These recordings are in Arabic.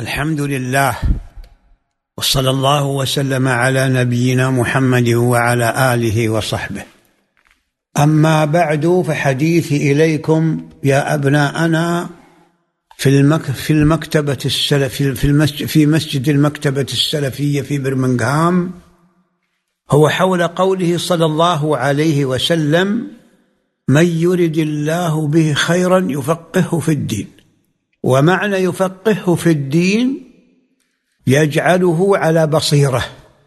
الحمد لله، وصلى الله وسلم على نبينا محمد وعلى آله وصحبه. أما بعد، فحديثي إليكم يا أبناءنا في مسجد المكتبة السلفية في برمنغهام هو حول قوله صلى الله عليه وسلم: من يرد الله به خيرا يفقهه في الدين. ومعنى يفقهه في الدين يجعله على بصيرة،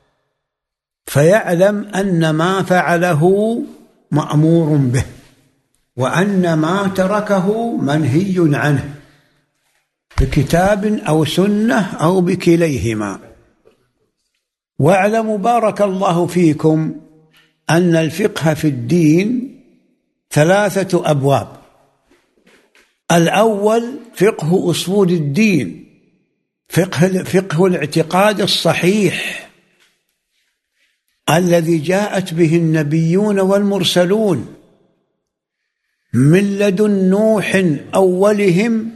فيعلم أن ما فعله مأمور به، وأن ما تركه منهي عنه، بكتاب أو سنة أو بكليهما. واعلموا بارك الله فيكم أن الفقه في الدين 3 أبواب. الأول فقه أصول الدين، فقه الاعتقاد الصحيح الذي جاءت به النبيون والمرسلون من لدن نوح أولهم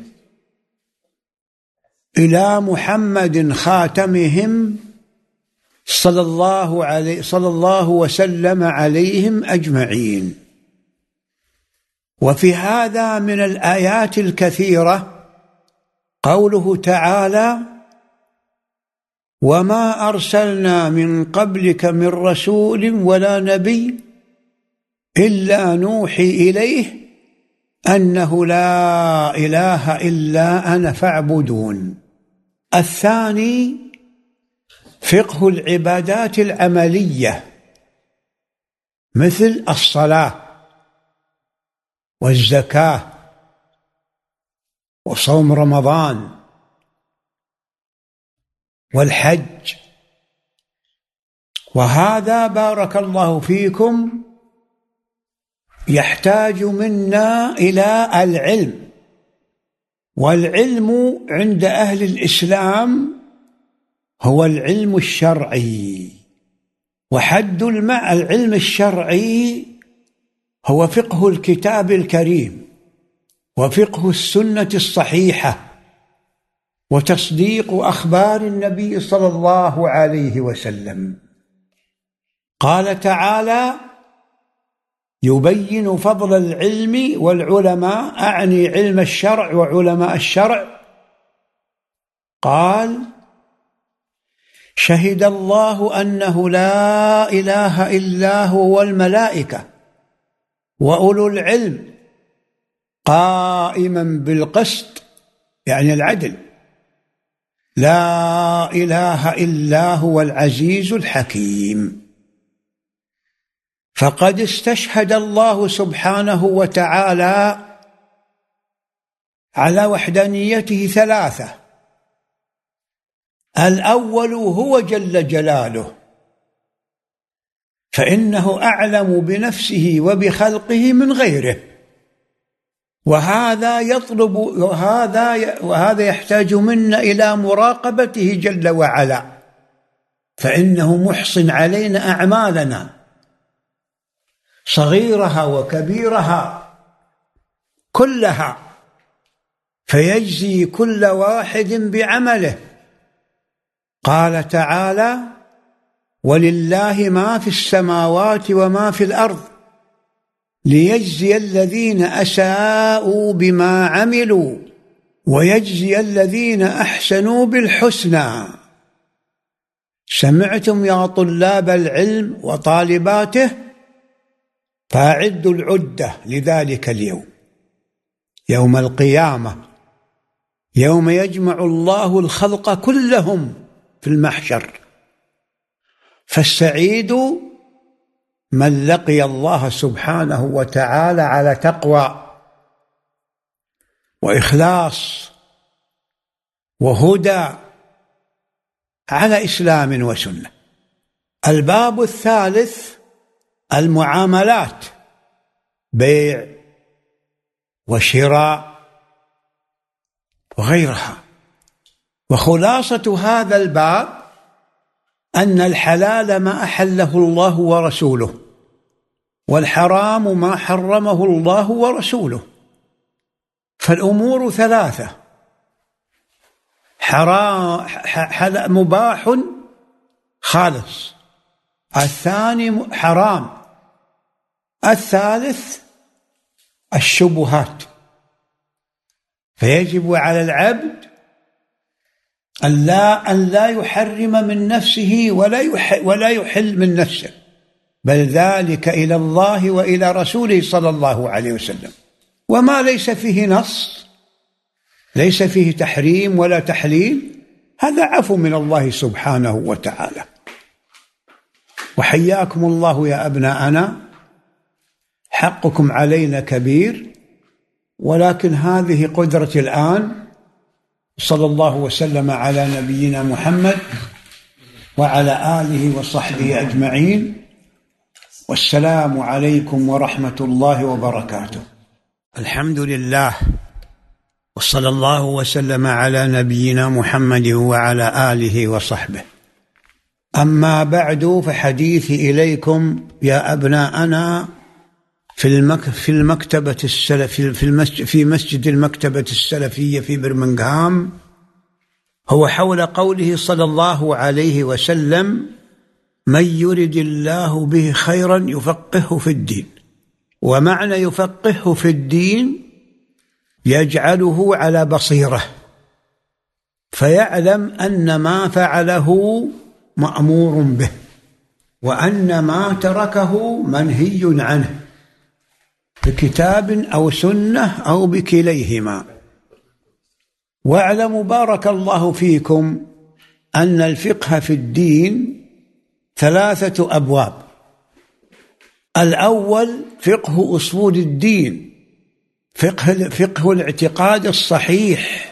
إلى محمد خاتمهم صلى الله وسلم عليهم أجمعين. وفي هذا من الآيات الكثيرة قوله تعالى: وما أرسلنا من قبلك من رسول ولا نبي إلا نوحي إليه أنه لا إله إلا أنا فاعبدون. الثاني فقه العبادات العملية، مثل الصلاة والزكاة وصوم رمضان والحج. وهذا بارك الله فيكم يحتاج منا إلى العلم، والعلم عند أهل الإسلام هو العلم الشرعي. وحد العلم الشرعي هو فقه الكتاب الكريم، وفقه السنة الصحيحة، وتصديق أخبار النبي صلى الله عليه وسلم. قال تعالى: يبين فضل العلم والعلماء، أعني علم الشرع وعلماء الشرع. قال: شهد الله أنه لا إله إلا هو والملائكة وأولو العلم قائما بالقسط، يعني العدل، لا إله إلا هو العزيز الحكيم. فقد استشهد الله سبحانه وتعالى على وحدانيته 3. الأول هو جل جلاله، فإنه أعلم بنفسه وبخلقه من غيره، وهذا يحتاج منا إلى مراقبته جل وعلا، فإنه محصن علينا أعمالنا صغيرها وكبيرها كلها، فيجزي كل واحد بعمله. قال تعالى: ولله ما في السماوات وما في الأرض ليجزي الذين أساءوا بما عملوا ويجزي الذين أحسنوا بالحسنى. سمعتم يا طلاب العلم وطالباته؟ فأعدوا العدة لذلك اليوم، يوم القيامة، يوم يجمع الله الخلق كلهم في المحشر. فالسعيد من لقي الله سبحانه وتعالى على تقوى وإخلاص وهدى، على إسلام وسنة. الباب الثالث المعاملات، بيع وشراء وغيرها. وخلاصة هذا الباب أن الحلال ما أحله الله ورسوله، والحرام ما حرمه الله ورسوله. فالأمور 3: حرام مباح خالص، الثاني حرام، الثالث الشبهات. فيجب على العبد أن لا يحرم من نفسه ولا يحل من نفسه، بل ذلك إلى الله وإلى رسوله صلى الله عليه وسلم. وما ليس فيه نص، ليس فيه تحريم ولا تحليل، هذا عفو من الله سبحانه وتعالى. وحياكم الله يا أبناءنا، حقكم علينا كبير، ولكن هذه قدرتي الآن. صلى الله وسلم على نبينا محمد وعلى آله وصحبه أجمعين، والسلام عليكم ورحمة الله وبركاته. الحمد لله، وصلى الله وسلم على نبينا محمد وعلى آله وصحبه. أما بعد، فحديثي إليكم يا أبناءنا في المكتبة في مسجد المكتبة السلفية في برمنغهام، هو حول قوله صلى الله عليه وسلم: من يرد الله به خيرا يفقهه في الدين. ومعنى يفقهه في الدين يجعله على بصيرة، فيعلم أن ما فعله مأمور به، وأن ما تركه منهي عنه، بكتاب أو سنة أو بكليهما. واعلموا بارك الله فيكم أن الفقه في الدين 3 أبواب. الأول فقه أصول الدين، فقه الاعتقاد الصحيح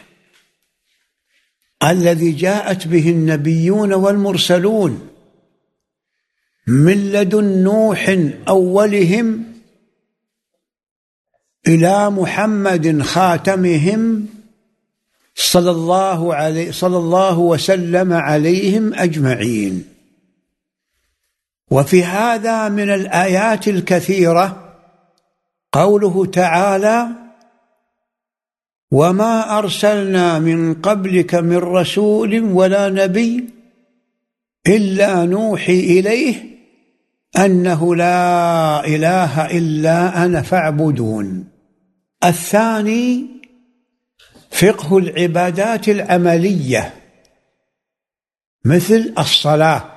الذي جاءت به النبيون والمرسلون من لدن نوح أولهم إلى محمد خاتمهم صلى الله وسلم عليهم أجمعين. وفي هذا من الآيات الكثيرة قوله تعالى: وما أرسلنا من قبلك من رسول ولا نبي إلا نوحي إليه أنه لا إله إلا أنا فاعبدون. الثاني فقه العبادات العملية، مثل الصلاة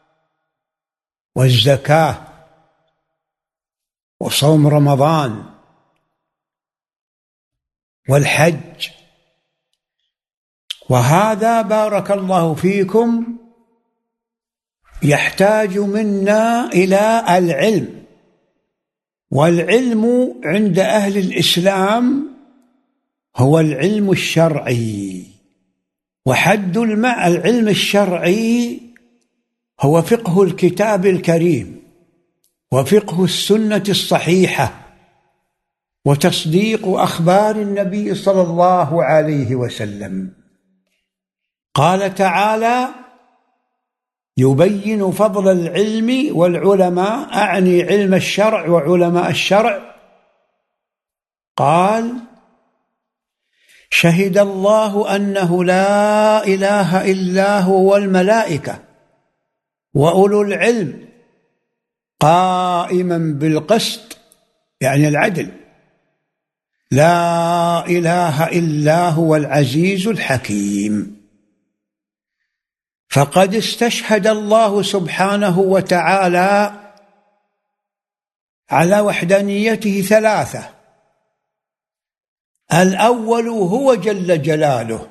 والزكاة وصوم رمضان والحج. وهذا بارك الله فيكم يحتاج منا إلى العلم، والعلم عند أهل الإسلام هو العلم الشرعي. وحد العلم الشرعي هو فقه الكتاب الكريم، وفقه السنة الصحيحة، وتصديق أخبار النبي صلى الله عليه وسلم. قال تعالى: يبين فضل العلم والعلماء، أعني علم الشرع وعلماء الشرع. قال: شهد الله أنه لا إله إلا هو والملائكة وأولو العلم قائما بالقسط، يعني العدل، لا إله إلا هو العزيز الحكيم. فقد استشهد الله سبحانه وتعالى على وحدانيته 3. الأول هو جل جلاله،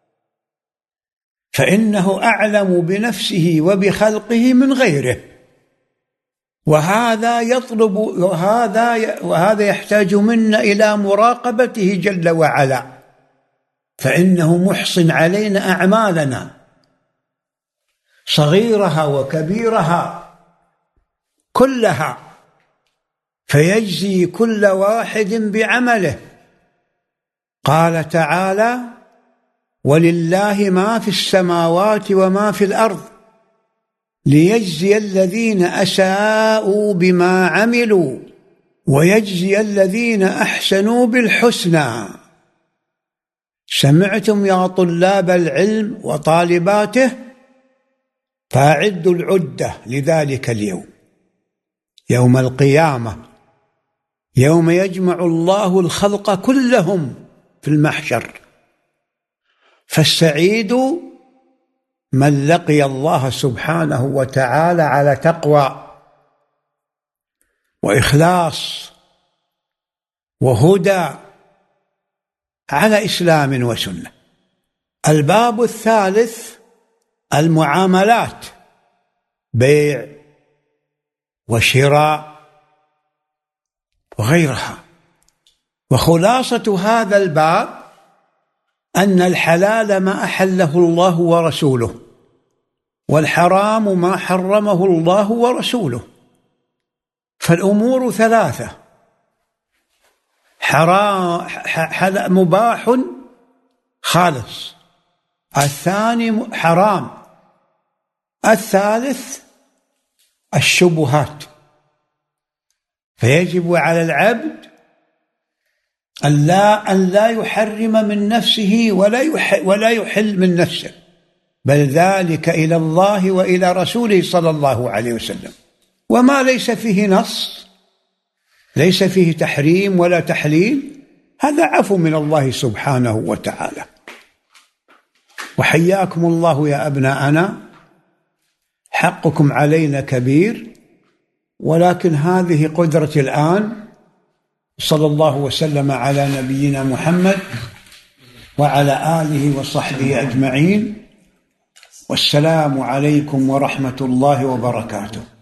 فإنه أعلم بنفسه وبخلقه من غيره، وهذا يحتاج منا إلى مراقبته جل وعلا، فإنه محصن علينا أعمالنا صغيرها وكبيرها كلها، فيجزي كل واحد بعمله. قال تعالى: ولله ما في السماوات وما في الأرض ليجزي الذين أساءوا بما عملوا ويجزي الذين أحسنوا بالحسنى. سمعتم يا طلاب العلم وطالباته فأعدوا العدة لذلك اليوم، يوم القيامة، يوم يجمع الله الخلق كلهم في المحشر. فالسعيد من لقي الله سبحانه وتعالى على تقوى وإخلاص وهدى، على إسلام وسنة. الباب الثالث المعاملات، بيع وشراء وغيرها. وخلاصة هذا الباب أن الحلال ما أحله الله ورسوله، والحرام ما حرمه الله ورسوله. فالأمور ثلاثة: مباح خالص، الثاني حرام، الثالث الشبهات. فيجب على العبد أن لا يحرم من نفسه ولا يحل من نفسه، بل ذلك إلى الله وإلى رسوله صلى الله عليه وسلم. وما ليس فيه نص، ليس فيه تحريم ولا تحليل، هذا عفو من الله سبحانه وتعالى. وحياكم الله يا أبناءنا، حقكم علينا كبير، ولكن هذه قدرتي الآن. صلى الله وسلم على نبينا محمد وعلى آله وصحبه أجمعين، والسلام عليكم ورحمة الله وبركاته.